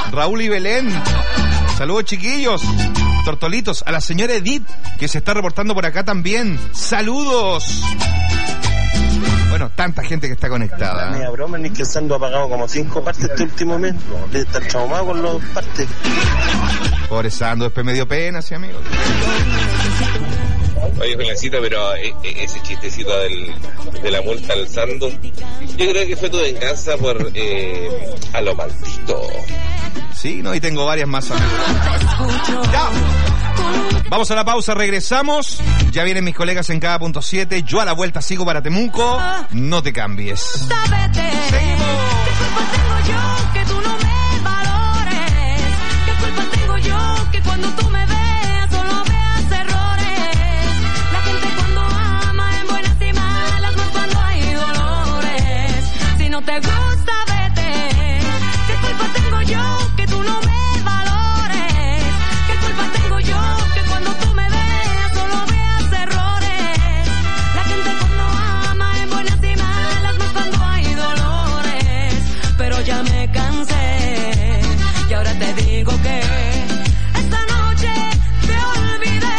Raúl y Belén. Saludos, chiquillos. Tortolitos. A la señora Edith, que se está reportando por acá también. Saludos. Bueno, tanta gente que está conectada. Media broma, ni que el Sando ha pagado como 5 partes este último mes. Debe estar traumado con las partes. Pobre Sando, después me dio pena, sí, amigo. Oye, Felicita, pero ese chistecito de la multa al Sando, yo creo que fue tu venganza por a lo maldito. Sí, no, y tengo varias más, amigos. Ya. Vamos a la pausa, regresamos. Ya vienen mis colegas en cada punto 7. Yo a la vuelta sigo para Temuco. No te cambies. Seguimos. Te gusta, vete. ¿Qué culpa tengo yo que tú no me valores? ¿Qué culpa tengo yo que cuando tú me veas solo veas errores? La gente cuando ama en buenas y malas, no cuando hay dolores. Pero ya me cansé y ahora te digo que esta noche te olvidé.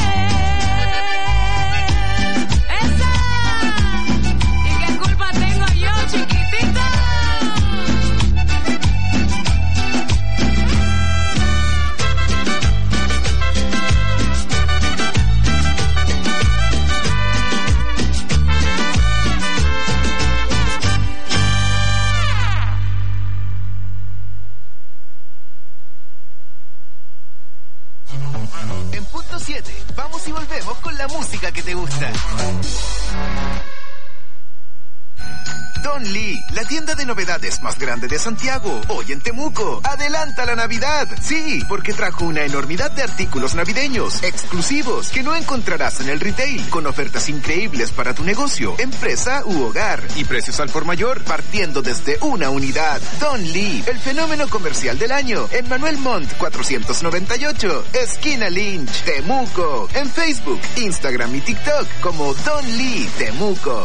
¿Y qué culpa tengo yo, chiquitita? En punto 7, vamos y volvemos con la música que te gusta. Don Lee, la tienda de novedades más grande de Santiago, hoy en Temuco. Adelanta la Navidad. Sí, porque trajo una enormidad de artículos navideños, exclusivos, que no encontrarás en el retail, con ofertas increíbles para tu negocio, empresa u hogar, y precios al por mayor, partiendo desde una unidad. Don Lee, el fenómeno comercial del año, en Manuel Montt 498, esquina Lynch, Temuco. En Facebook, Instagram y TikTok como Don Lee Temuco.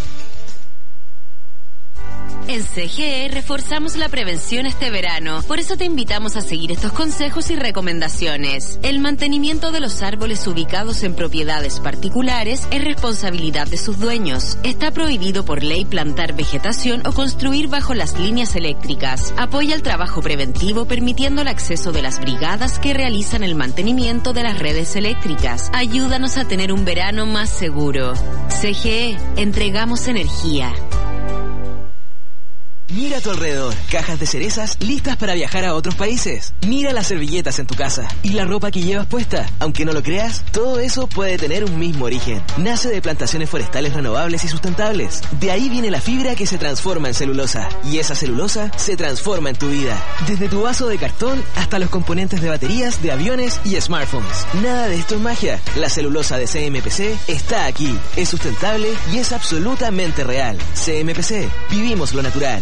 En CGE reforzamos la prevención este verano. Por eso te invitamos a seguir estos consejos y recomendaciones. El mantenimiento de los árboles ubicados en propiedades particulares es responsabilidad de sus dueños. Está prohibido por ley plantar vegetación o construir bajo las líneas eléctricas. Apoya el trabajo preventivo permitiendo el acceso de las brigadas que realizan el mantenimiento de las redes eléctricas. Ayúdanos a tener un verano más seguro. CGE, entregamos energía. Mira a tu alrededor, cajas de cerezas listas para viajar a otros países. Mira las servilletas en tu casa y la ropa que llevas puesta. Aunque no lo creas, todo eso puede tener un mismo origen. Nace de plantaciones forestales renovables y sustentables. De ahí viene la fibra que se transforma en celulosa. Y esa celulosa se transforma en tu vida. Desde tu vaso de cartón hasta los componentes de baterías, de aviones y smartphones. Nada de esto es magia. La celulosa de CMPC está aquí. Es sustentable y es absolutamente real. CMPC, vivimos lo natural.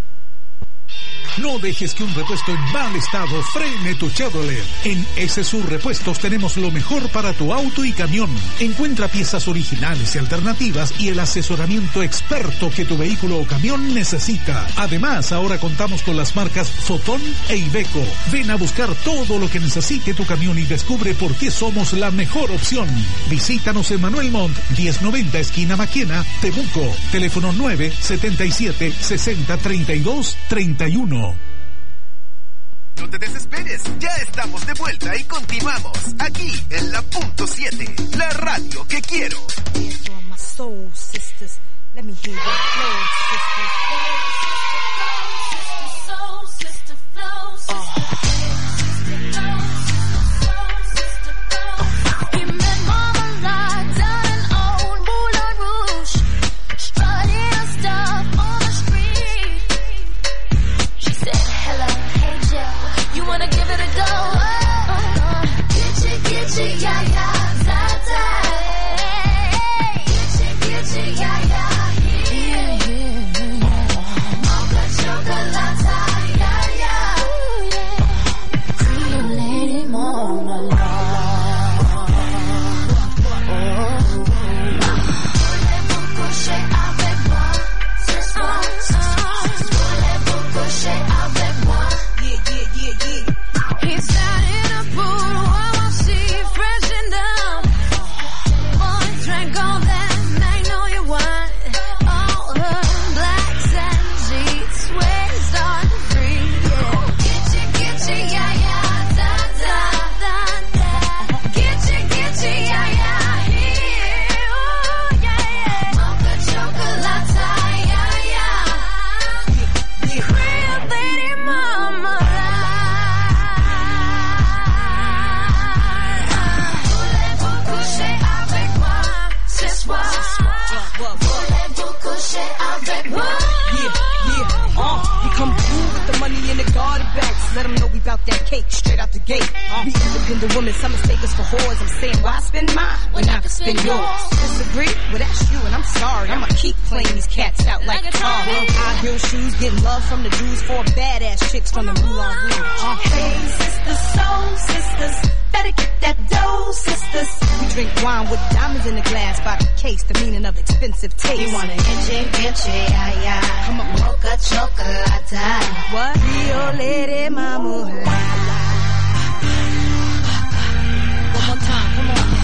No dejes que un repuesto en mal estado frene tu Chevrolet. En SSU Repuestos tenemos lo mejor para tu auto y camión. Encuentra piezas originales y alternativas y el asesoramiento experto que tu vehículo o camión necesita. Además, ahora contamos con las marcas Fotón e Iveco. Ven a buscar todo lo que necesite tu camión y descubre por qué somos la mejor opción. Visítanos en Manuel Montt, 1090 esquina Maquena, Temuco. Teléfono 977 60 32 31. No te desesperes, ya estamos de vuelta y continuamos aquí en la punto 7, la radio que quiero. Yeah. let them know we bout that cake straight out the gate. We independent women, some mistake us for whores. I'm saying, why spend mine when I can spend yours? Disagree? Well, that's you, and I'm sorry. I'ma keep playing these cats out like a car. High heel shoes, getting love from the Jews, for badass chicks from the Moulin Rouge. Hey, sisters, soul sisters, better get that dough, sisters. We drink wine with diamonds in the glass by the case, the meaning of expensive taste. You want an inche, ay, ay. Come on, mocha chocolate. What? Rio Lady Mama. One more time, come on.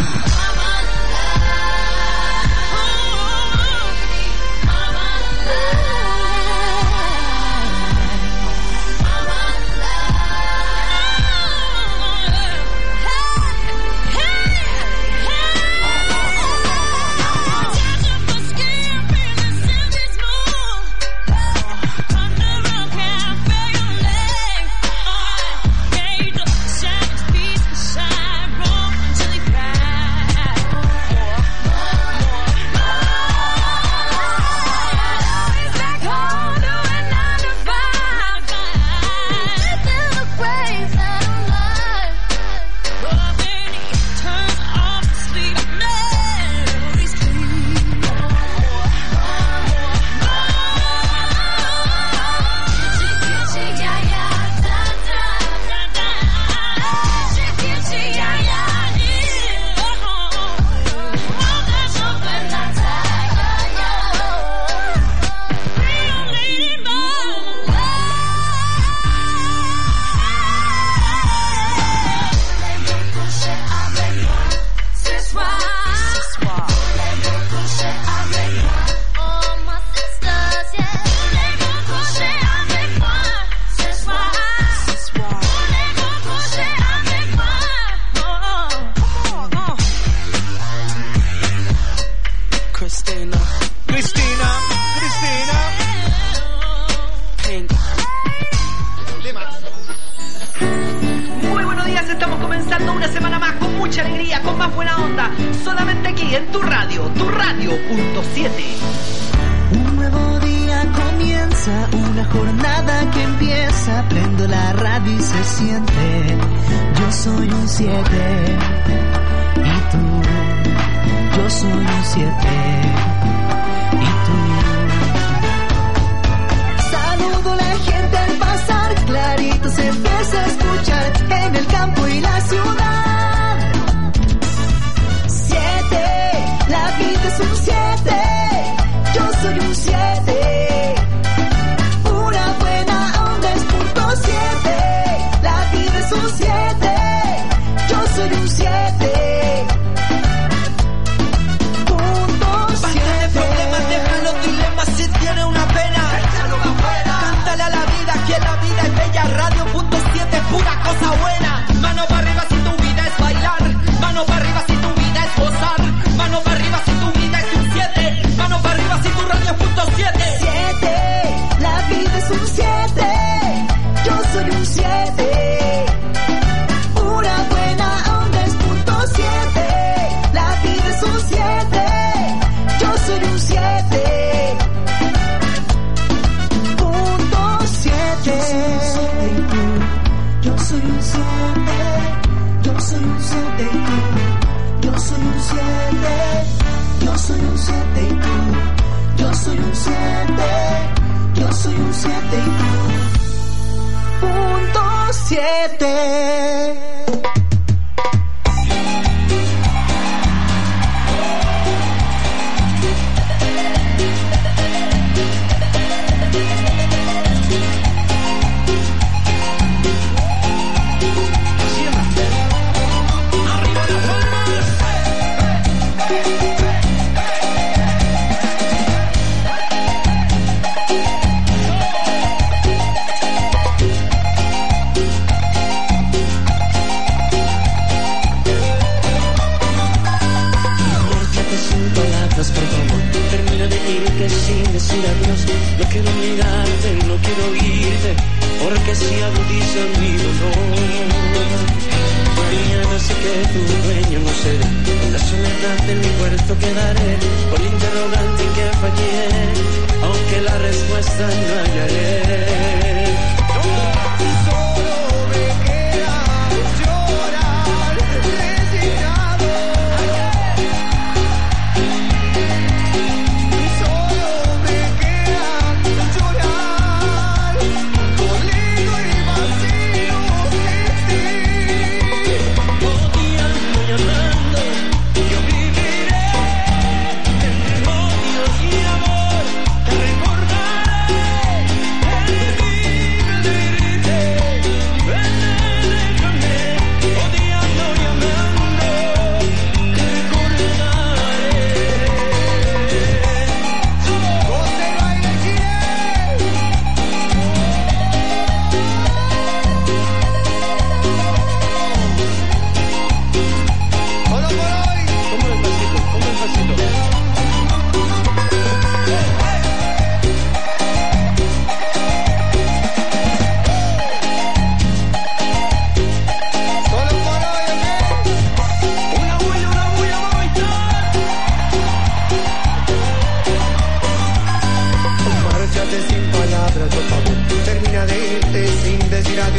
Aunque la respuesta no hallaré.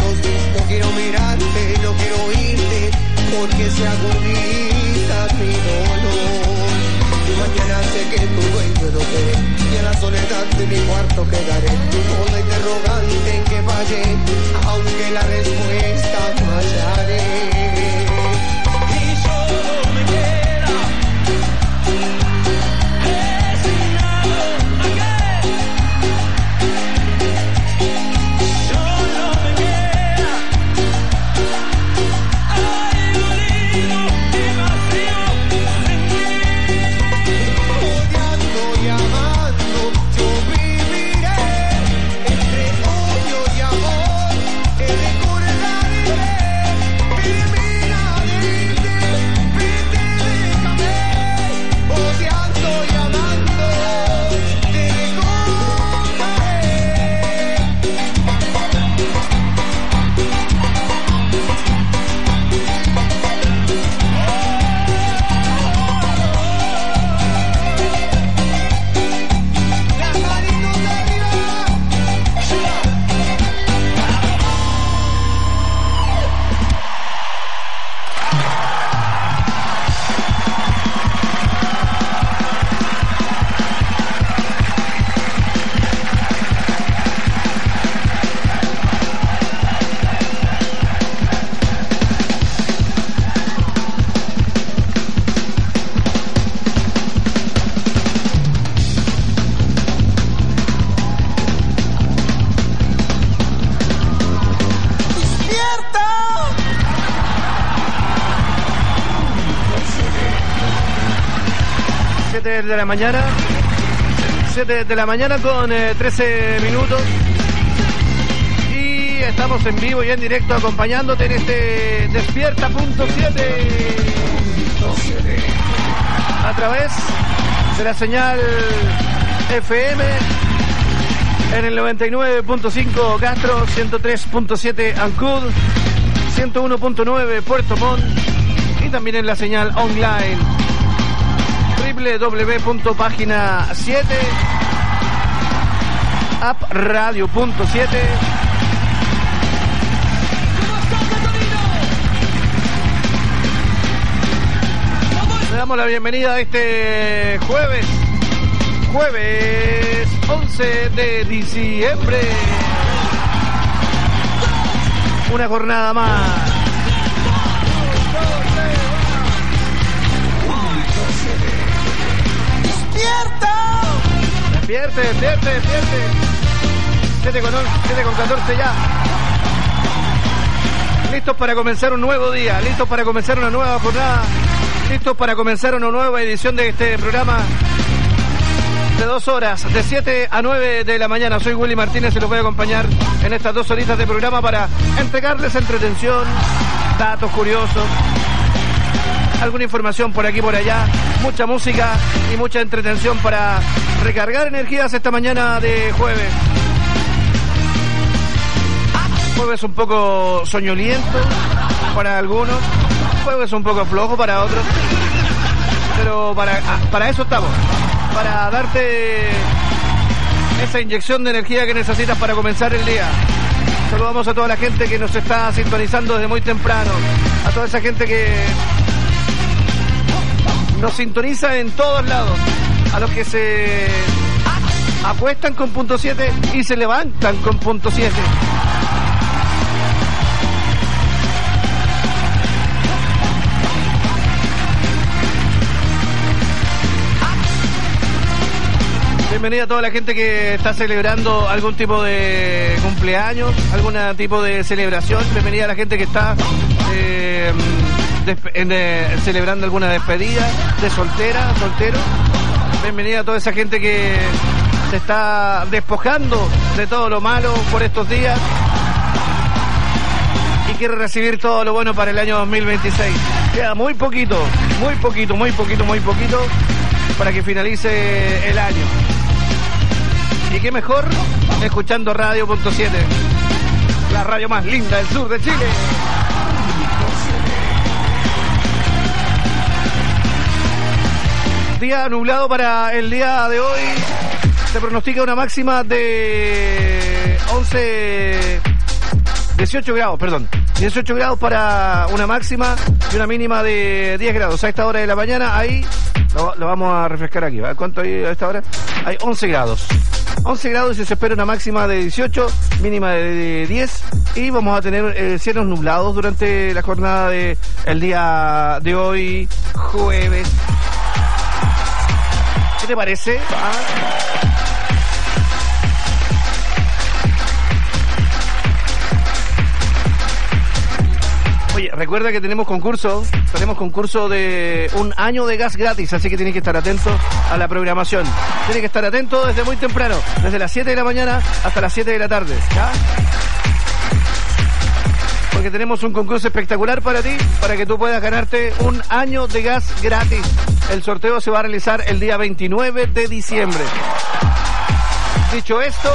ojos, no quiero mirarte, no quiero oírte, porque se agudiza mi dolor. Mañana sé que tu dueño no veré, y a la soledad de mi cuarto quedaré, con la interrogante en que fallé, aunque la respuesta no hallaré. De la mañana, 7 de la mañana con 13 minutos, y estamos en vivo y en directo acompañándote en este Despierta.7 a través de la señal FM en el 99.5 Castro, 103.7 Ancud, 101.9 Puerto Montt, y también en la señal online www.pagina7 appradio.7. Le damos la bienvenida a este jueves 11 de diciembre, una jornada más. Despierte. 7 con 14 ya. Listos para comenzar un nuevo día, listos para comenzar una nueva jornada, listos para comenzar una nueva edición de este programa de 2 horas, de 7 a 9 de la mañana. Soy Willy Martínez y los voy a acompañar en estas 2 horitas de programa para entregarles entretención, datos curiosos, alguna información por aquí y por allá, mucha música y mucha entretención para recargar energías esta mañana de jueves. Jueves un poco soñoliento para algunos, jueves un poco flojo para otros, pero para eso estamos, para darte esa inyección de energía que necesitas para comenzar el día. Saludamos a toda la gente que nos está sintonizando desde muy temprano, a toda esa gente que nos sintoniza en todos lados, a los que se acuestan con punto 7 y se levantan con punto 7. Bienvenida a toda la gente que está celebrando algún tipo de cumpleaños, algún tipo de celebración. Bienvenida a la gente que está celebrando alguna despedida de soltero. Bienvenida a toda esa gente que se está despojando de todo lo malo por estos días y quiere recibir todo lo bueno para el año 2026. Queda muy poquito para que finalice el año. Y qué mejor escuchando Radio.7, la radio más linda del sur de Chile. Día nublado para el día de hoy. Se pronostica una máxima de 18 grados, perdón. 18 grados para una máxima y una mínima de 10 grados. A esta hora de la mañana, ahí, lo vamos a refrescar aquí. ¿Vale? ¿Cuánto hay a esta hora? Hay 11 grados. 11 grados y se espera una máxima de 18, mínima de 10. Y vamos a tener cielos nublados durante la jornada de el día de hoy, jueves. ¿Qué te parece? Oye, recuerda que tenemos concurso de un año de gas gratis, así que tienes que estar atento a la programación. Tienes que estar atento desde muy temprano, desde las 7 de la mañana hasta las 7 de la tarde, ¿ya? Porque tenemos un concurso espectacular para ti, para que tú puedas ganarte un año de gas gratis. El sorteo se va a realizar el día 29 de diciembre. Dicho esto,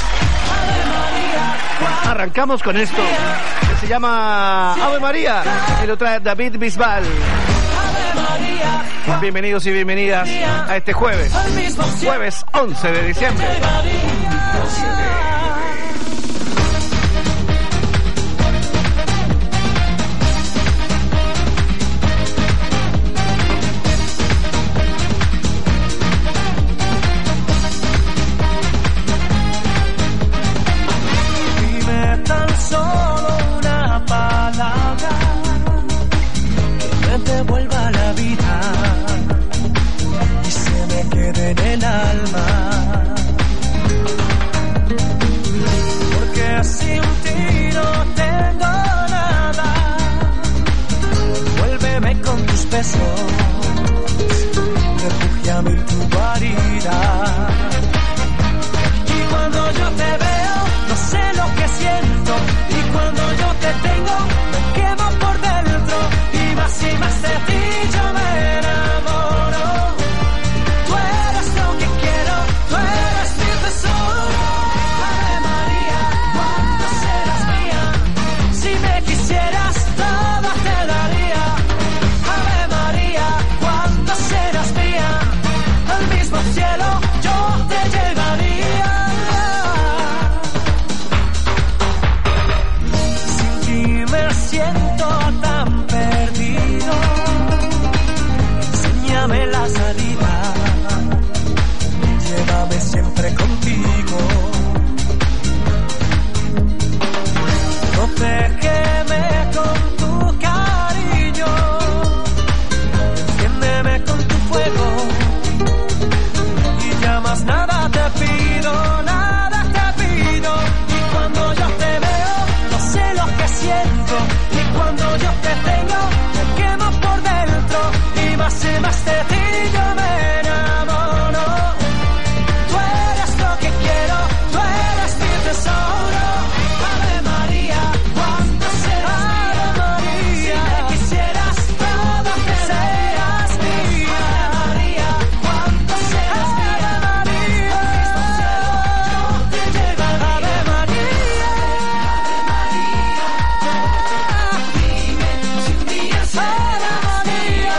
arrancamos con esto, que se llama Ave María, y lo trae David Bisbal. Bienvenidos y bienvenidas a este jueves 11 de diciembre. Devuelva la vida y se me quede en el alma, porque sin ti no tengo nada. Vuélveme con tus besos, refúgiame en tu guarida, y cuando yo te veo no sé lo que siento, y cuando yo te tengo me quemo por dentro, y más de ti yo me enamoro. Tú eres lo que quiero, tú eres mi tesoro. Ave María, ¿cuándo serás mía? Si me quisieras, todo te daría. Ave María, ¿cuándo serás mía? Al mismo cielo yo te llevaría. Sin ti me siento tan perdido. Enséñame la salida, llévame siempre contigo. Protégeme con tu cariño, enciéndeme con tu fuego, y ya más nada te pido, nada te pido. Y cuando yo te veo, no sé lo que siento, y cuando yo te tengo, me quemo por dentro, y más de ti yo me enamoro. Tú eres lo que quiero, tú eres mi tesoro. Ave María, ¿cuándo serás mía? Si me quisieras, todo te seas mía. Ave María, ¿cuándo serás mía? Al mismo cielo yo te llevaré. Ave María, dime si un día serás mía.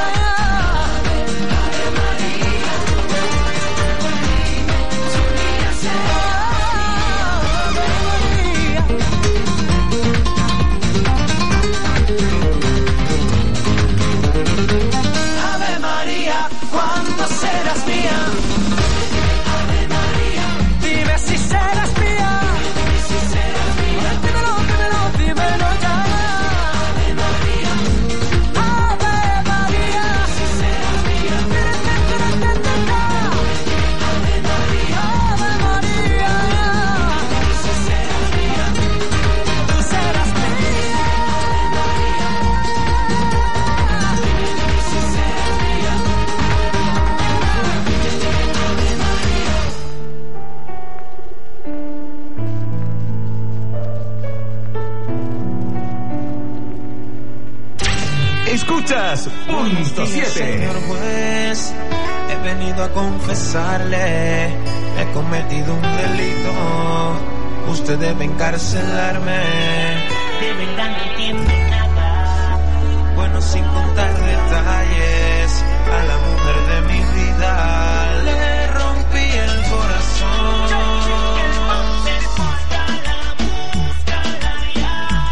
Ave María, ¿cuándo serás mía? Ave María, dime si serás mía. Dime si serás mía. Dímelo ya. Ave María, Ave María, si serás mía. Ave María, Ave María, si serás mía. Tú serás mía. Si serás mía. Escuchas Punto 7. Señor juez, he venido a confesarle, he cometido un delito, usted debe encarcelarme. De verdad no entiendo nada, bueno, sin contar detalles, a la mujer de mi vida le rompí el corazón.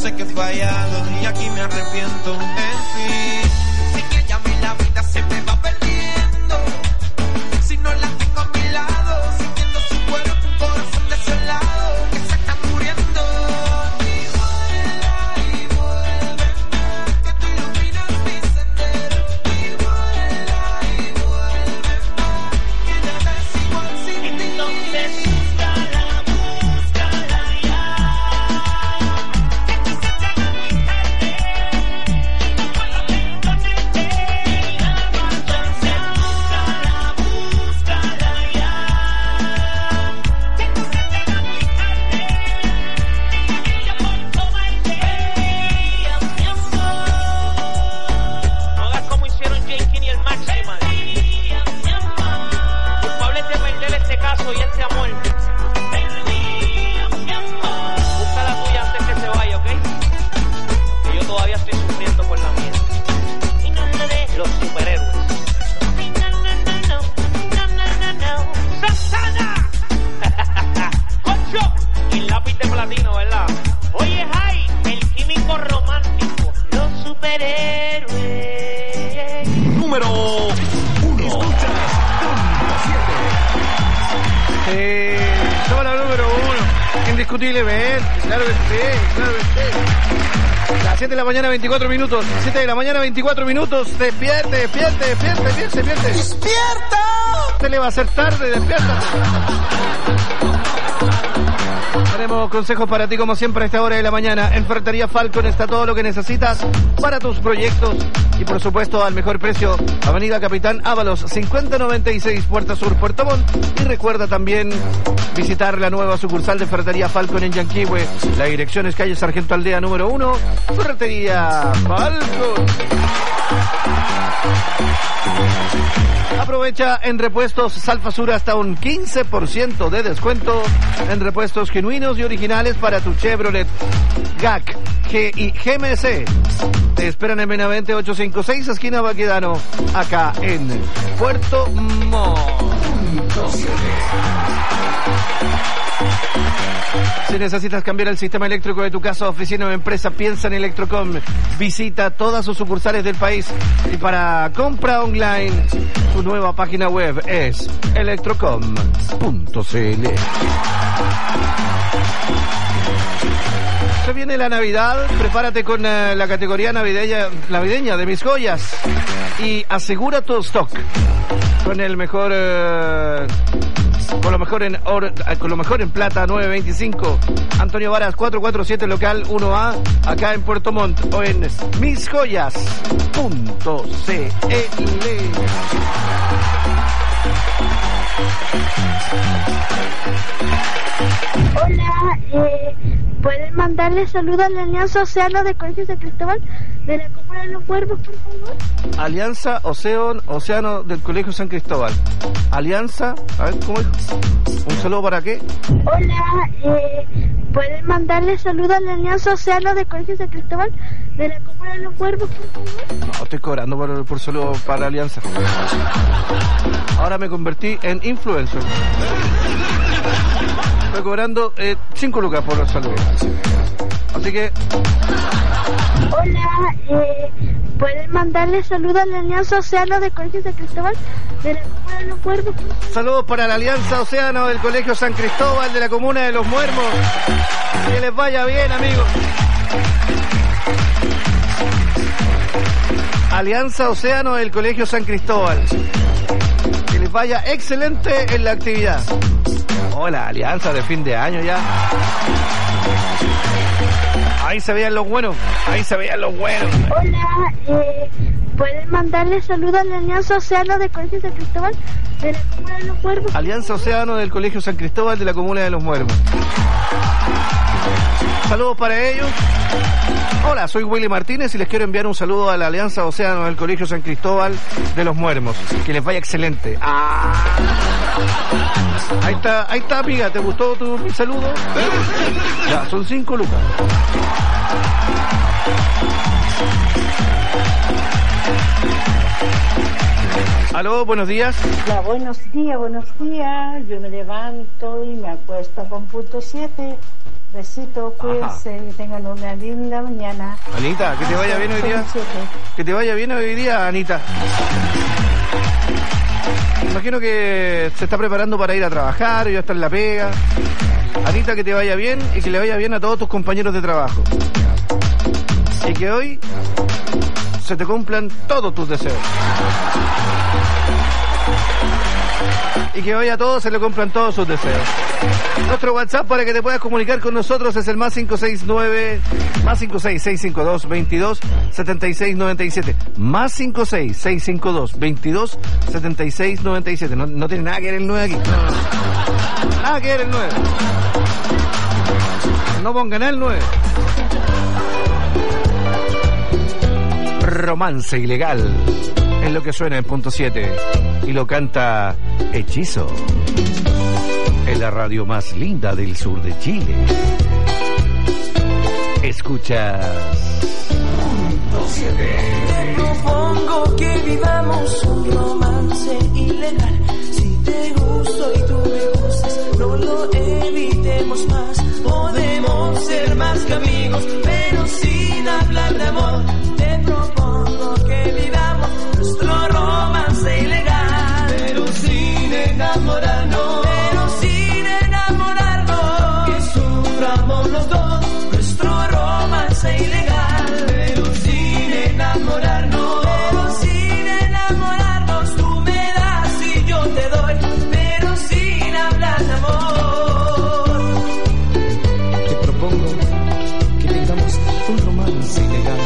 sé que he fallado y aquí me arrepiento. En fin, sin ella a mí la vida se me va perdiendo. Si no la tengo a mi lado, sintiendo su cuerpo, un corazón desolado que se está muriendo. Y vuelve, que tú iluminas mi sendero. Y vuelve, que nada es igual sin ti. Entonces búscala ya. No hagas como hicieron J.K. y el Máxima. Culpable de perder este caso y este amor. Busca la tuya antes que se vaya, ¿ok? Que yo todavía estoy sufriendo por la mía. Los superhéroes. ¡Santana! ¡Concho! Y el lápiz de platino, ¿verdad? Oye, Jai, el químico romántico. Los superhéroes. Número 1. Somos la número 1. Indiscutiblemente. Claro que sí, claro que sí. Las 7 de la mañana, 24 minutos. 7 de la mañana, 24 minutos. Despierte. ¡Despierta! Se le va a hacer tarde, despiértate. Tenemos consejos para ti como siempre a esta hora de la mañana. En Ferretería Falcon está todo lo que necesitas para tus proyectos y por supuesto al mejor precio. Avenida Capitán Ábalos 5096 Puerta Sur, Puerto Montt. Y recuerda también visitar la nueva sucursal de Ferretería Falcon en Yanquihue. La dirección es calle Sargento Aldea número 1, Ferretería Falcon. Aprovecha en repuestos Salfasur hasta un 15% de descuento en repuestos genuinos y originales para tu Chevrolet GAC G y GMC. Te esperan en Benavente 856, esquina Baquedano, acá en Puerto Montt. Si necesitas cambiar el sistema eléctrico de tu casa, oficina o empresa, piensa en Electrocom. Visita todas sus sucursales del país. Y para compra online, su nueva página web es electrocom.cl. Se viene la Navidad, prepárate con la categoría navideña de Mis Joyas y asegura tu stock con el mejor con lo mejor en plata 925 Antonio Varas 447 local 1A acá en Puerto Montt o en misjoyas.cl. Hola, ¿pueden mandarle saludos a la Alianza Océano de Colegio San Cristóbal de la Comuna de los Muertos, por favor? Alianza Océano del Colegio San Cristóbal. Alianza, a ver, ¿cómo dijo? ¿Un saludo para qué? Hola, ¿pueden mandarle saludos a la Alianza Océano de Colegio San Cristóbal de la Comuna de los Muertos, por favor? No, estoy cobrando por saludo para la Alianza. Ahora me convertí en influencer. Estoy cobrando 5 lucas por los saludos. Así que... Hola, ¿pueden mandarle saludos a la Alianza Océano del Colegio San Cristóbal de la Comuna de los Muertos? Saludos para la Alianza Océano del Colegio San Cristóbal de la Comuna de los Muertos. Que les vaya bien, amigos. Alianza Océano del Colegio San Cristóbal. Que les vaya excelente en la actividad. Hola, alianza de fin de año ya. Ahí se veían los buenos. Hola, ¿pueden mandarle saludos a la Alianza Océano del Colegio San Cristóbal de la Comuna de los Muertos? Alianza Océano del Colegio San Cristóbal de la Comuna de los Muertos. Saludos para ellos. Hola, soy Willy Martínez y les quiero enviar un saludo a la Alianza Océano del Colegio San Cristóbal de los Muermos. Que les vaya excelente. Ahí está, amiga. ¿Te gustó mi saludo? Ya, son 5 lucas. Aló, buenos días. Hola, buenos días. Yo me levanto y me acuesto con punto 7. Besitos, cuídense, que tengan una linda mañana. Anita, que te vaya bien hoy día. Que te vaya bien hoy día, Anita. Imagino que se está preparando para ir a trabajar, ya está en la pega. Anita, que te vaya bien y que le vaya bien a todos tus compañeros de trabajo. Y que hoy se te cumplan todos tus deseos. Y que hoy a todos se le cumplan todos sus deseos. Nuestro WhatsApp para que te puedas comunicar con nosotros es el más 569-652-22-7697. Más 56652-22-7697. No tiene nada que ver el 9 aquí. Nada que ver el 9. No pongan el 9. Romance ilegal es lo que suena en punto 7 y lo canta Hechizo en la radio más linda del sur de Chile. Escuchas punto 7. Te propongo que vivamos un romance ilegal. Si te gusto y tú me gustas, no lo evitemos más. Podemos ser más que amigos, pero sin hablar de amor. Te propongo que vivamos nuestro romance ilegal, pero sin enamorarnos, que suframos los dos nuestro romance ilegal, pero sin enamorarnos, tú me das y yo te doy, pero sin hablar de amor. Te propongo que tengamos un romance ilegal.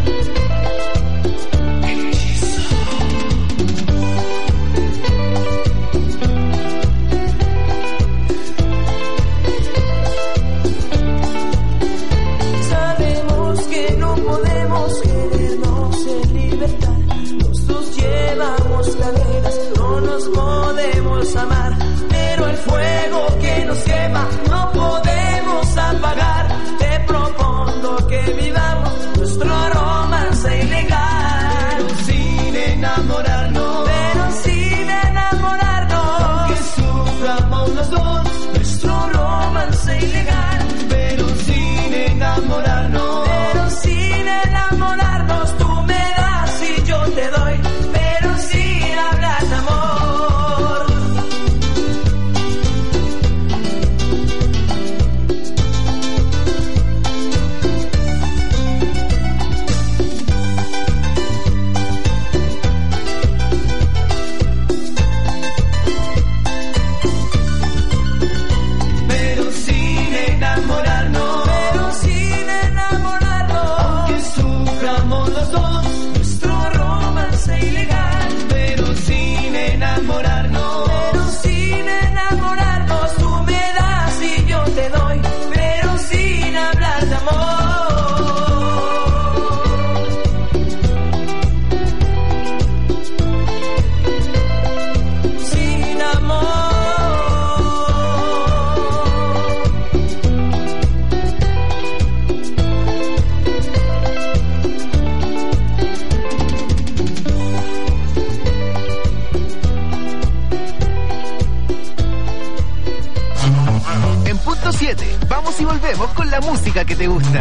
No nos podemos amar, pero el fuego que nos quema no podemos apagar. Te propongo que vivamos nuestro romance ilegal, pero sin enamorarnos, que suframos los dos nuestro romance ilegal, pero sin enamorarnos, tú me das y yo te doy, pero sin hablar de amor. Pero sin enamorarnos, aunque suframos los dos nuestro romance ilegal, pero sin enamorarnos, tú me das y yo te doy, pero sin hablar de amor. Sin amor. En punto 7, vamos y volvemos con la música que te gusta.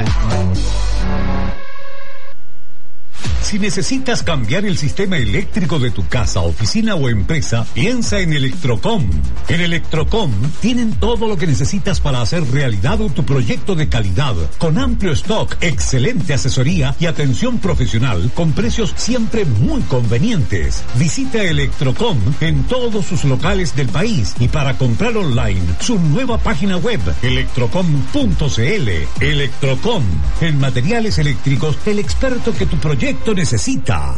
Si necesitas cambiar el sistema eléctrico de tu casa, oficina o empresa, piensa en Electrocom. En Electrocom tienen todo lo que necesitas para hacer realidad tu proyecto de calidad, con amplio stock, excelente asesoría y atención profesional, con precios siempre muy convenientes. Visita Electrocom en todos sus locales del país y para comprar online, su nueva página web, electrocom.cl. Electrocom, en materiales eléctricos, el experto que tu proyecto necesita.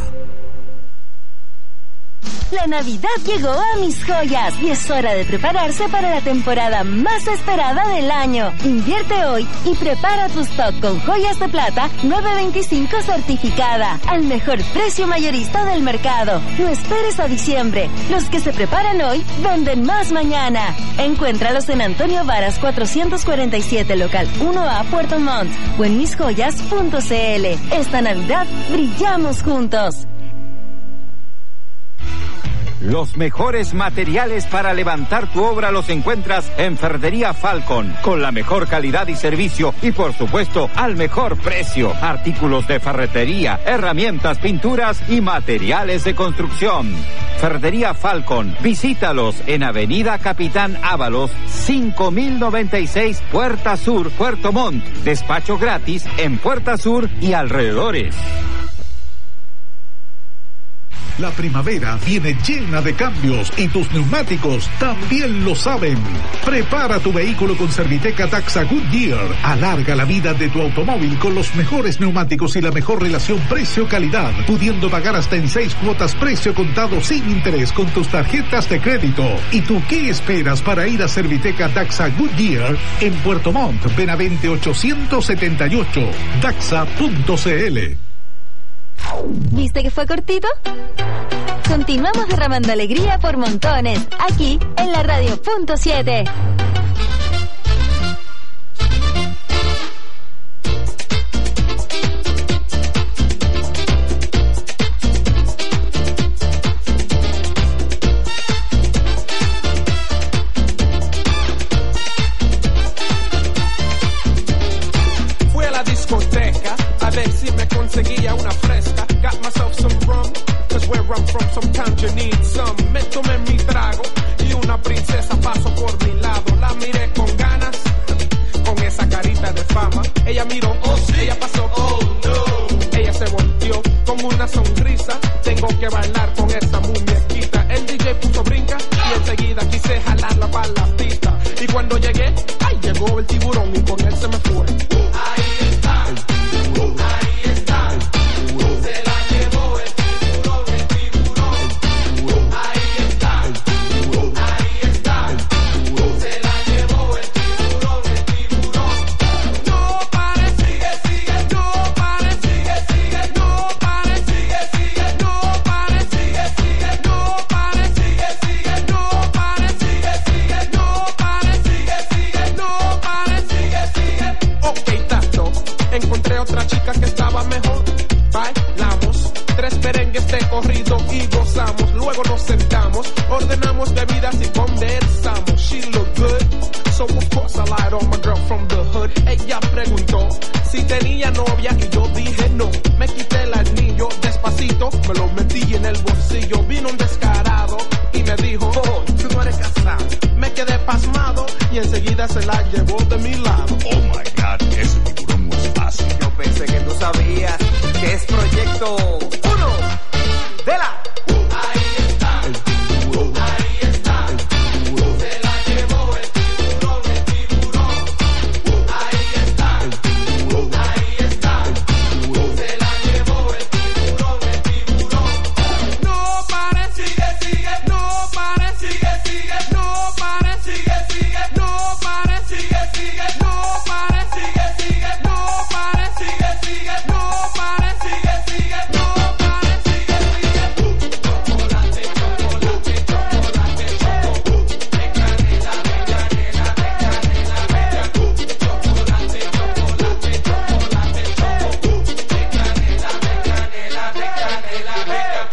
La Navidad llegó a Mis Joyas y es hora de prepararse para la temporada más esperada del año. Invierte hoy y prepara tu stock con joyas de plata 925 certificada al mejor precio mayorista del mercado. No esperes a diciembre. Los que se preparan hoy venden más mañana. Encuéntralos en Antonio Varas 447, local 1A, Puerto Montt, o en misjoyas.cl. Esta Navidad brillamos juntos. Los mejores materiales para levantar tu obra los encuentras en Ferretería Falcon, con la mejor calidad y servicio y por supuesto al mejor precio. Artículos de ferretería, herramientas, pinturas y materiales de construcción. Ferretería Falcon, visítalos en Avenida Capitán Ábalos, 5096, Puerta Sur, Puerto Montt. Despacho gratis en Puerta Sur y alrededores. La primavera viene llena de cambios y tus neumáticos también lo saben. Prepara tu vehículo con Serviteca Taxa Goodyear. Alarga la vida de tu automóvil con los mejores neumáticos y la mejor relación precio-calidad, pudiendo pagar hasta en 6 cuotas precio contado sin interés con tus tarjetas de crédito. ¿Y tú qué esperas para ir a Serviteca Taxa Goodyear en Puerto Montt, Benavente 878, taxa.cl? ¿Viste que fue cortito? Continuamos derramando alegría por montones, aquí en la Radio.7. Fui a la discoteca a ver si me conseguía una fresca. Got myself some rum, cause where I'm from sometimes you need some. Me tomé mi trago y una princesa pasó por mi lado. La miré con ganas, con esa carita de fama. Ella miró, oh sí, ella pasó, oh no. Ella se volteó con una sonrisa. Tengo que bailar con esta muñequita. El DJ puso brinca y enseguida quise jalarla para la pista. Y cuando llegué, ay, llegó el tiburón y con él se me fue. Ahí está, ahí está. Se la llevó el tiburón, el tiburón. Ahí está, ahí está. Se la llevó el tiburón, el tiburón. No pare, sigue, sigue, no pare, sigue, sigue, no pare, sigue, sigue, no pare, sigue, sigue, no pare, sigue, sigue, no pare, sigue, sigue, no pare, sigue, sigue, no pare, sigue, sigue. Ok, tato, encontré otra chica que estaba mejor. Bailamos 3 merengues de corrido y gozamos. Luego nos sentamos, ordenamos bebidas y conversamos. She looked good, so of course I lied on my girl from the hood. Ella preguntó si tenía novia y yo dije no. Me quité el anillo despacito, me lo metí en el bolsillo. Vino un descarado y me dijo, oh, tú no eres casado. Me quedé pasmado y enseguida se la llevó de mi lado. Oh my God, ese tiburón no es fácil. Yo pensé que tú sabías que es Proyecto 1 de la... Ahí está, ahí está. Se la llevó el tiburón, el tiburón. Ahí está, ahí está. Se la llevó el tiburón, el tiburón. No pare, sigue, sigue, no pare, sigue, sigue, no pare, sigue, sigue, no pare, sigue, sigue, no pare, sigue, sigue, no pare, sigue, sigue, no pare, sigue, sigue, no pare, sigue, sigue. Chocolate, chocolate, chocolate, choco. De canela, de canela, de canela, bella. Chocolate, chocolate, chocolate, choco. De canela, de canela, de canela, bella.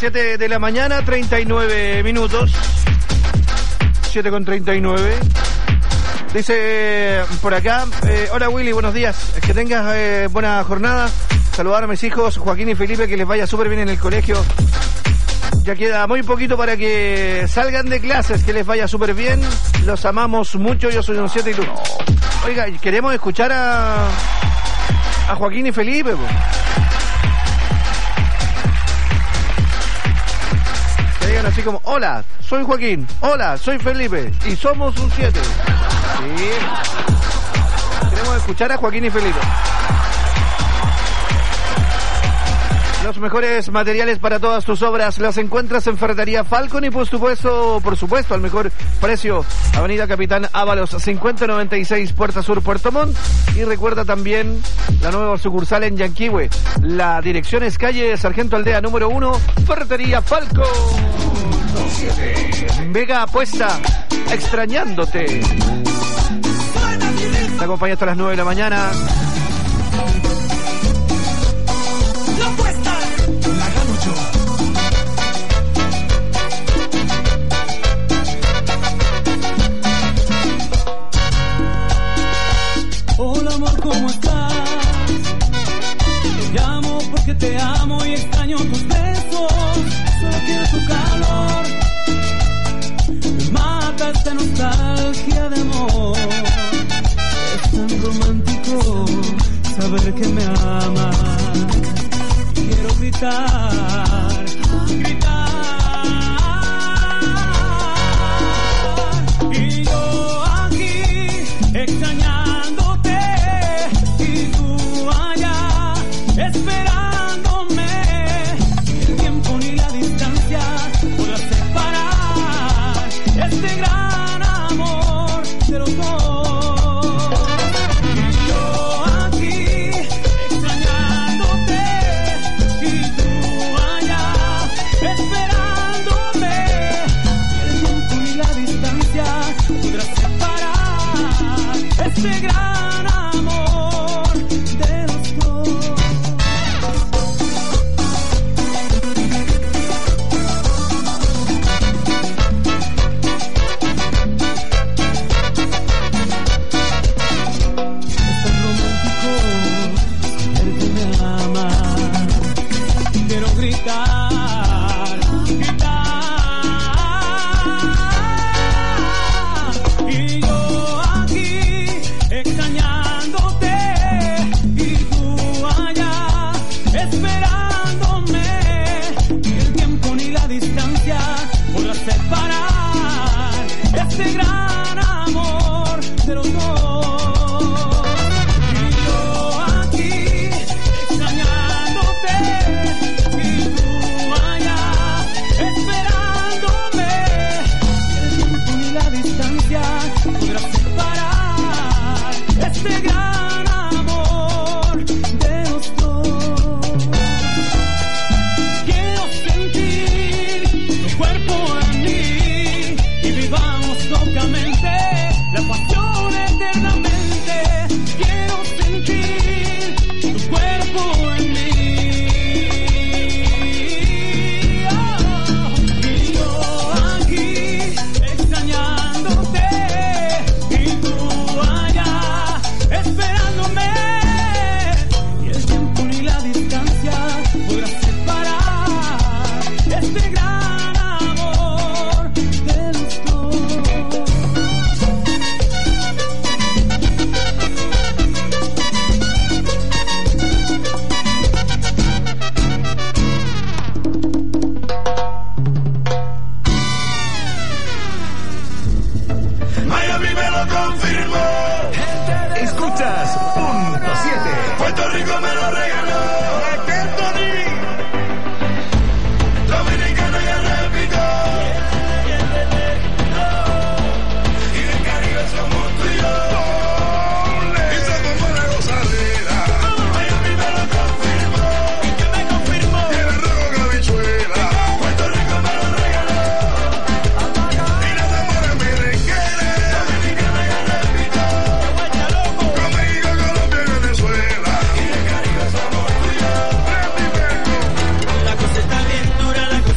7 de la mañana, 39 minutos. 7:39. Dice por acá, hola Willy, buenos días. Que tengas buena jornada. Saludar a mis hijos Joaquín y Felipe, que les vaya súper bien en el colegio. Ya queda muy poquito para que salgan de clases, que les vaya súper bien. Los amamos mucho, yo soy un 7 y tú. Oiga, queremos escuchar a Joaquín y Felipe. Que digan así como, hola, soy Joaquín, hola, soy Felipe, y somos un 7. Sí. Queremos escuchar a Joaquín y Felipe. Los mejores materiales para todas tus obras las encuentras en Ferretería Falcon y por supuesto, al mejor precio. Avenida Capitán Ábalos 5096, Puerta Sur, Puerto Montt. Y recuerda también la nueva sucursal en Yanquihue. La dirección es calle Sargento Aldea número 1, Ferretería Falcon. Vega Apuesta, extrañándote. Te acompaña hasta las 9 de la mañana. Hola amor, ¿cómo estás? Te llamo porque te amo y extraño tus besos. Solo quiero tu calor. Me mata esta nostalgia de amor. Es tan romántico saber que me amas. Quiero gritar, gritar. Y yo aquí extrañando. Esperándome, el tiempo ni la distancia podrá separar este gran amor de los dos. Y yo aquí extrañándote y tú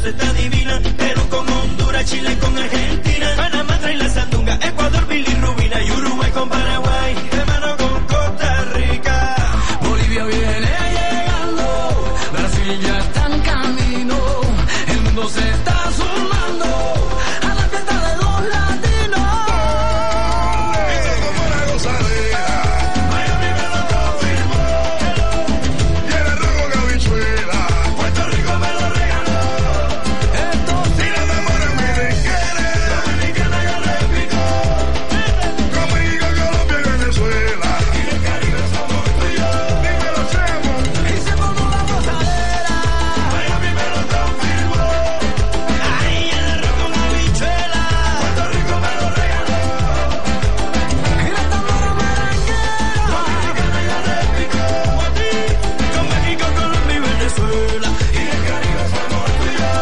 está divina. Perú con Honduras, Chile con Argentina, Panamá trae la sandunga, Ecuador, bilirrubina y Uruguay con Paraguay, hermano con Costa Rica. Bolivia viene llegando, Brasil ya está en camino, el mundo se está sumando a la fiesta de los latinos. Esto es como una gozadera, Miami me lo confirmó, y el arroz con habichuela, Puerto Rico me lo regaló. Y la demora merenguera, dominicana yo repito, con México, Colombia y Venezuela, y el Caribe somos tú y yo. Dímelo, Chemo. Y se formó la gozadera, Miami me lo confirmó, Ahí el arroz con habichuela, Puerto Rico me lo regaló. y la tambora merenguera, Dominicana yo repito, con México, Colombia y Venezuela. y el Caribe somos tú y yo.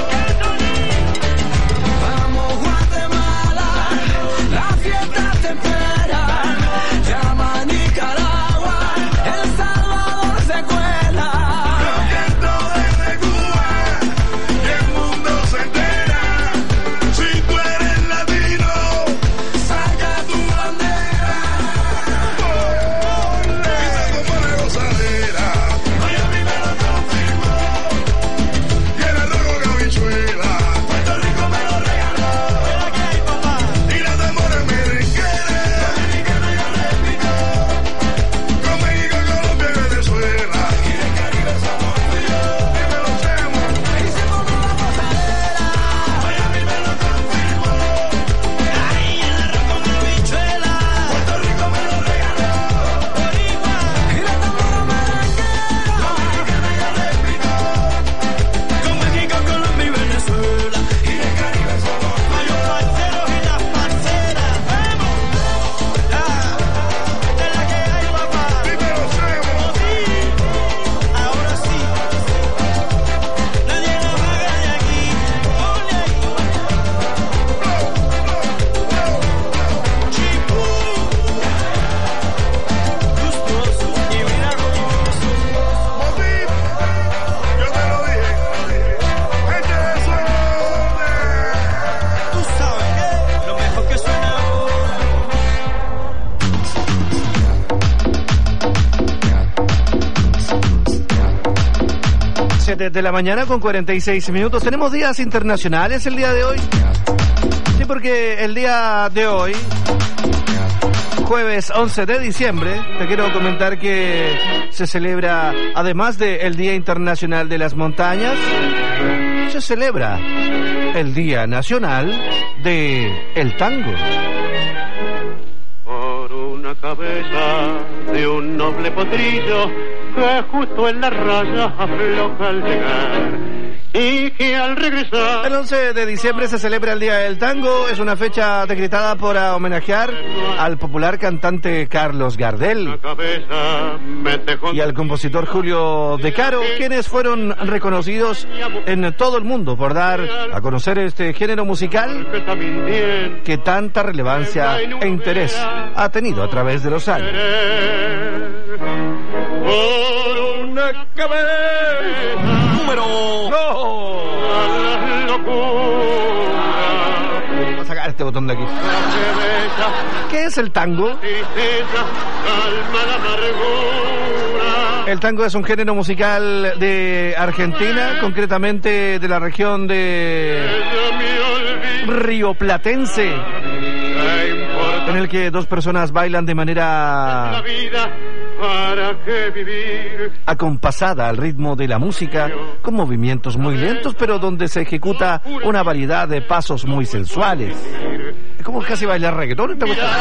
vamos Guatemala, la fiesta te espera, llama a Nicaragua, El Salvador se cuela. Canto desde Cuba y el mundo se entera. Si tú eres latino, Saca tu bandera, y se como una gozadera. Miami me lo confirmó, y el arroz con habichuela, Puerto Rico me lo regaló. Y la demora merenguera, dominicana yo repito, con México, Colombia y Venezuela, y el Caribe somos tú y yo. Dímelo, Chemo. y se formó la gozadera, Miami me lo confirmó, Ahí el arroz con habichuela, Puerto Rico me lo regaló. y la tambora merenguera, Dominicana yo repito, con México, Colombia y Venezuela. y el Caribe somos tú y Los parceros y las parceras, vamos. Esta es la que hay, papá. Dímelo, Chemo. Ahora sí, nadie nos haga de aquí. Ponle ahí. Chipú. Gustoso y milagroso. Motín, yo te lo dije, eche eso. Tú sabes que lo mejor que suena ahora. 7 de la mañana con 46 minutos. Tenemos días internacionales el día de hoy. Sí, porque el día de hoy, jueves 11 de diciembre, te quiero comentar que se celebra, además del Día Internacional de las Montañas, se celebra el Día Nacional de el Tango. Por una cabeza de un noble potrillo que justo en la raya afloja al llegar y que al regresar... El 11 de diciembre se celebra el Día del Tango. Es una fecha decretada para homenajear al popular cantante Carlos Gardel y al compositor Julio De Caro, quienes fueron reconocidos en todo el mundo por dar a conocer este género musical que tanta relevancia e interés ha tenido a través de los años. Por una cabeza número Vamos a sacar este botón de aquí. ¿Qué es el tango? El tango es un género musical de Argentina, concretamente de la región de rioplatense, en el que dos personas bailan de manera acompasada al ritmo de la música, con movimientos muy lentos, pero donde se ejecuta una variedad de pasos muy sensuales. Es como casi bailar reggaetón. ¿Te gusta?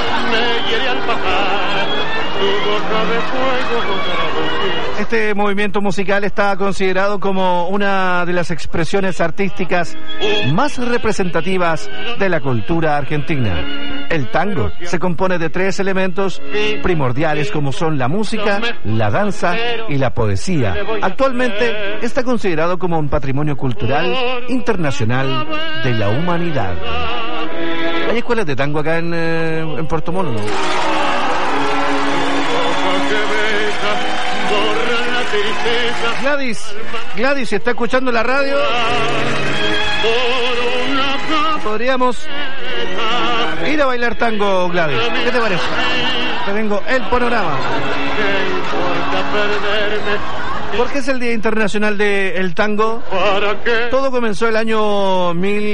Este movimiento musical está considerado como una de las expresiones artísticas más representativas de la cultura argentina. El tango se compone de tres elementos primordiales como son la música, la danza y la poesía. Actualmente está considerado como un patrimonio cultural internacional de la humanidad. ¿Hay escuelas de tango acá en Puerto Montt, no? Gladys, si está escuchando la radio, podríamos ir a bailar tango, Gladys. ¿Qué te parece? Te tengo el panorama. ¿Por qué es el Día Internacional del Tango? Todo comenzó el año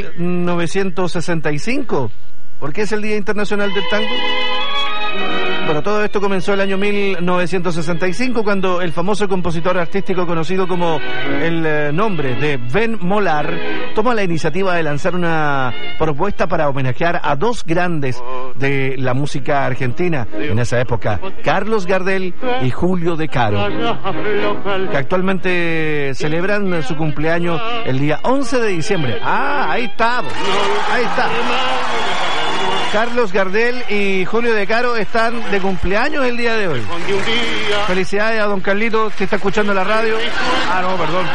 1965. ¿Por qué es el Día Internacional del Tango? Bueno, todo esto comenzó el año 1965 cuando el famoso compositor artístico conocido como el nombre de Ben Molar toma la iniciativa de lanzar una propuesta para homenajear a dos grandes de la música argentina en esa época, Carlos Gardel y Julio De Caro, que actualmente celebran su cumpleaños el día 11 de diciembre. Ah, ahí está. Carlos Gardel y Julio De Caro están de cumpleaños el día de hoy. Felicidades a don Carlito, que está escuchando la radio. Ah, no, perdón.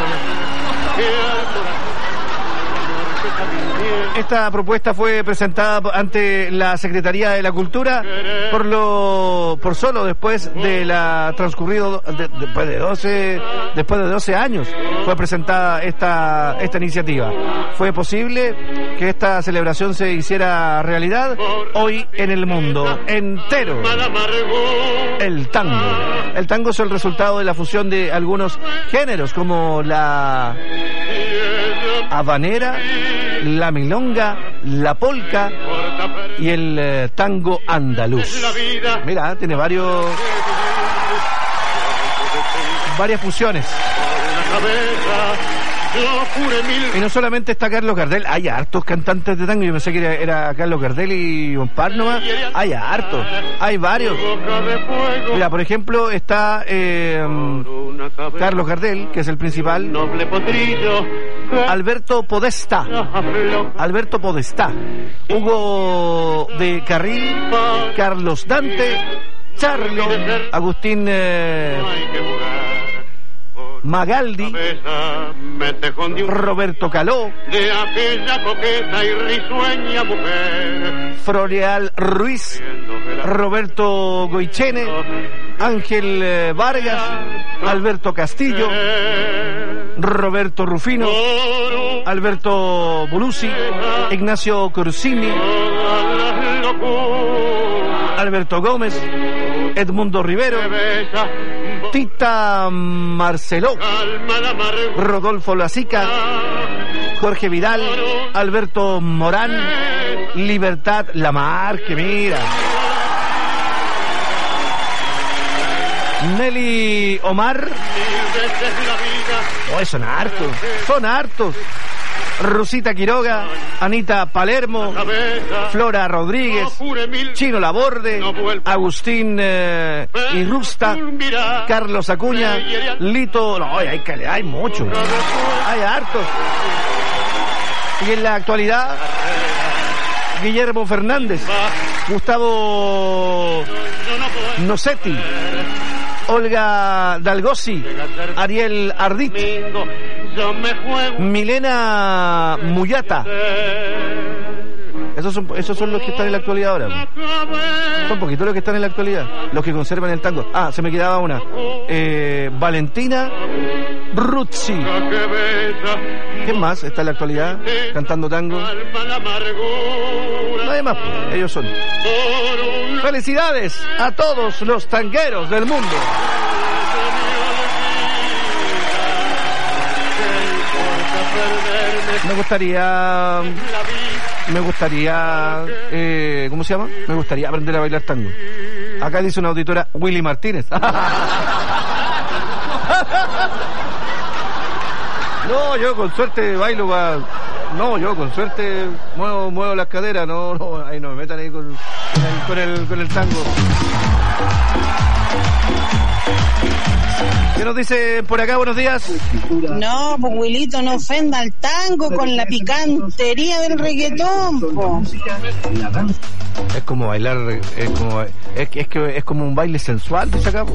Esta propuesta fue presentada ante la Secretaría de la Cultura por solo después de la transcurrido después de 12 años fue presentada esta iniciativa. Fue posible que esta celebración se hiciera realidad hoy en el mundo entero. El tango es el resultado de la fusión de algunos géneros como la habanera, la milonga, la polca y el tango andaluz. Mira, tiene varias fusiones. Y no solamente está Carlos Gardel, hay hartos cantantes de tango. Yo pensé que era Carlos Gardel y un par nomás. Hay hartos, hay varios. Mira, por ejemplo, está Carlos Gardel, que es el principal. Alberto Podestá, Hugo de Carril, Carlos Dante, Charlo, Agustín Magaldi, Roberto Caló, Floreal Ruiz, Roberto Goichene, Ángel Vargas, Alberto Castillo, Roberto Rufino, Alberto Bulusi, Ignacio Corsini, Alberto Gómez, Edmundo Rivero, Tita Marceló, Rodolfo Lazica, Jorge Vidal, Alberto Morán, Libertad Lamarque, mira, Nelly Omar. Oh, son hartos. Rosita Quiroga, Anita Palermo, Flora Rodríguez, Chino Laborde, Agustín Irrusta, Carlos Acuña, Lito. No, hay muchos, hay hartos. Y en la actualidad, Guillermo Fernández, Gustavo Nocetti, Olga Dalgossi, Ariel Ardit, Milena Muyata. Esos son los que están en la actualidad ahora. Son poquitos los que están en la actualidad, los que conservan el tango. Ah, se me quedaba una. Valentina Ruzzi. ¿Quién más está en la actualidad cantando tango? Nadie más, pues. Ellos son. Felicidades a todos los tangueros del mundo. Me gustaría, ¿cómo se llama? Me gustaría aprender a bailar tango. Acá dice una auditora, Willy Martínez. No, yo con suerte bailo No, yo con suerte muevo las caderas. No, ahí no me metan ahí con el tango. ¿Qué nos dice por acá? Buenos días. No, pues Wilito, no ofenda al tango con la picantería del reggaetón, po. Es como bailar, es como un baile sensual, dice acá, po.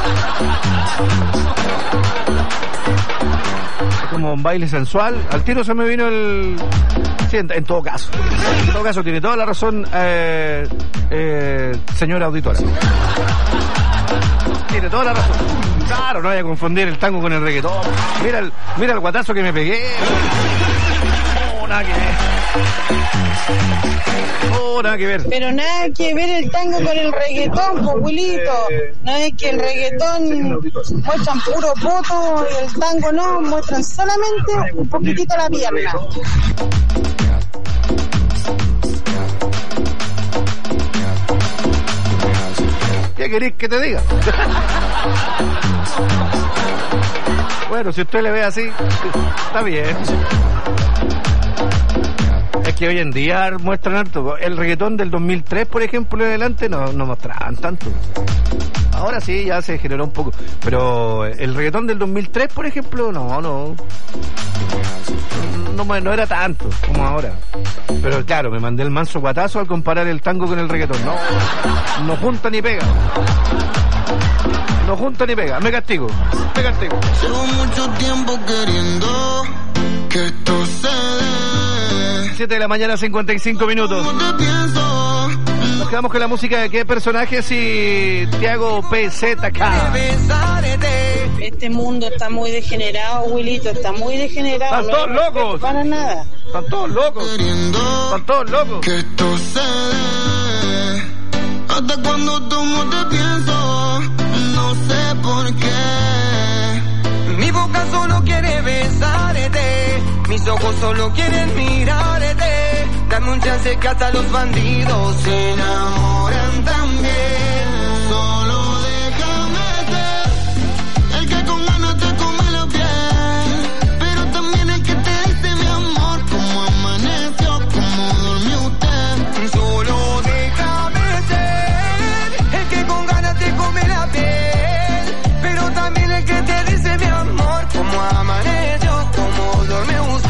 Es como un baile sensual. Al tiro se me vino el... Sí, en todo caso tiene toda la razón, señora auditora. Tiene toda la razón. Claro, no vaya a confundir el tango con el reggaetón. Mira el guatazo que me pegué. No, nada que ver. No, nada que ver. Pero nada que ver el tango con el reggaetón, po, Wilito. No es que el reggaetón muestran puro poto y el tango no, muestran solamente un poquitito la pierna. ¿Qué querés que te diga? Bueno, si usted le ve así, está bien. Es que hoy en día muestran harto. El reggaetón del 2003, por ejemplo, en adelante no mostraban tanto. Ahora sí, ya se generó un poco. Pero el reggaetón del 2003, por ejemplo, no era tanto como ahora. Pero claro, me mandé el manso guatazo al comparar el tango con el reggaetón. No junta ni pega. No junta ni pega. Me castigo. Llevo mucho tiempo queriendo que esto se dé. 7 de la mañana, 55 minutos. Nos quedamos con la música de qué personajes y Tiago PZK. Este mundo está muy degenerado, Wilito, está muy degenerado. Están todos locos. Para nada. Están todos locos. Que esto se dé. Hasta cuando tomo te pienso, no sé por qué. Mi boca solo quiere besarte, mis ojos solo quieren mirarte. Dame un chance que hasta los bandidos se enamoran también. Solo déjame ser el que con ganas te come la piel, pero también el que te dice mi amor, cómo amaneció, cómo durmió usted. Solo déjame ser el que con ganas te come la piel, pero también el que te dice mi amor, cómo amaneció, cómo durmió usted.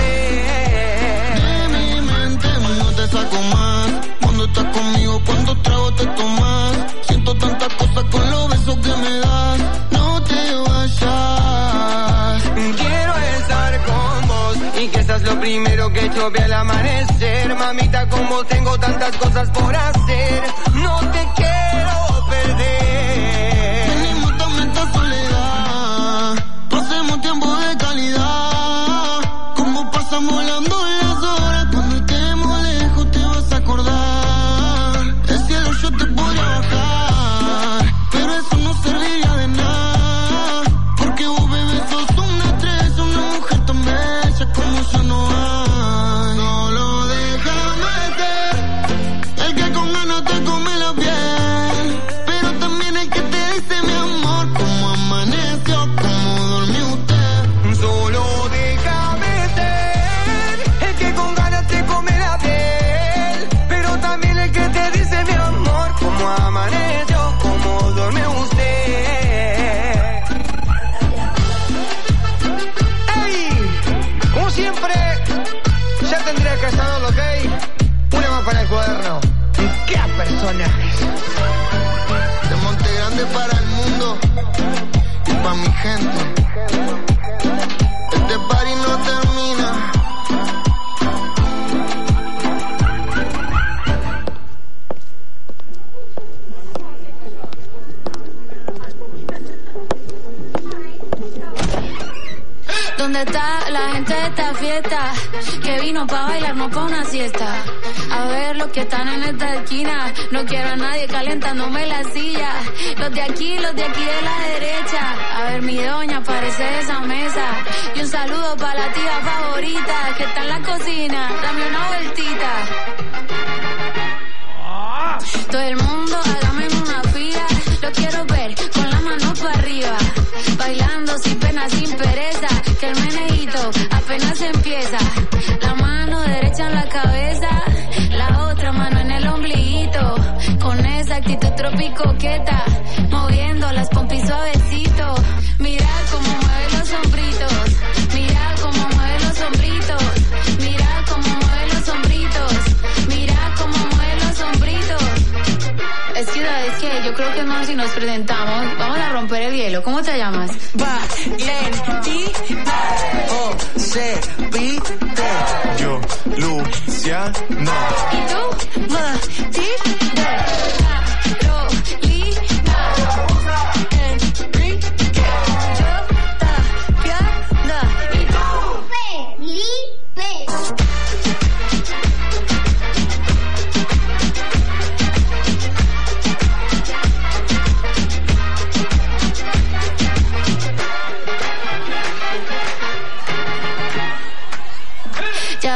Saco más cuando estás conmigo, cuando trago te tomas. Siento tantas cosas con los besos que me das. No te vayas. Quiero estar con vos y que seas lo primero que yo vea al amanecer. Mamita, con vos tengo tantas cosas por hacer. No te quiero perder. Venimos también esta soledad. Pasemos tiempo de calidad. Como pasan volando las horas. Cuando estemos lejos te vas a acordar. El cielo yo te podría bajar, pero eso no serviría de nada. Porque vos, bebé, sos una estrella, una mujer tan bella como yo no hay. Solo déjame ser el que con ganas te come la piel, pero también el que te dice mi amor, cómo amaneció, cómo durmió usted. Solo déjame ser el que con ganas te come la piel, pero también el que te dice mi amor, cómo amaneció, cómo duerme usted. ¡Ey! Como siempre, ya tendría que saberlo, ¿ok? Una más para el cuaderno. ¿Qué personajes? De Monte Grande para el mundo y para mi gente. Este party no termina. ¿Dónde está la gente de esta fiesta? Que vino pa' bailar, no pa' una siesta. A ver los que están en esta esquina. No quiero a nadie calentándome la silla. Los de aquí de la derecha. A ver mi doña, aparece de esa mesa. Y un saludo pa' la tía favorita que está en la cocina. Dame una vueltita. Todo el mundo hágame una fila. Lo quiero ver con las manos para arriba. Bailando sin pena, sin pereza. Que el menejito apenas empieza. La mano derecha en la cabeza, la otra mano en el ombliguito. Con esa actitud tropicoqueta, moviendo las pompis suavecito. Mira cómo mueve los hombritos. Mira cómo mueve los hombritos. Mira cómo mueve los hombritos. Mira cómo mueve los hombritos. Es que yo creo que es más si nos presentamos. Vamos a romper el hielo. ¿Cómo te llamas? Yo, Luciano. ¿Y tú?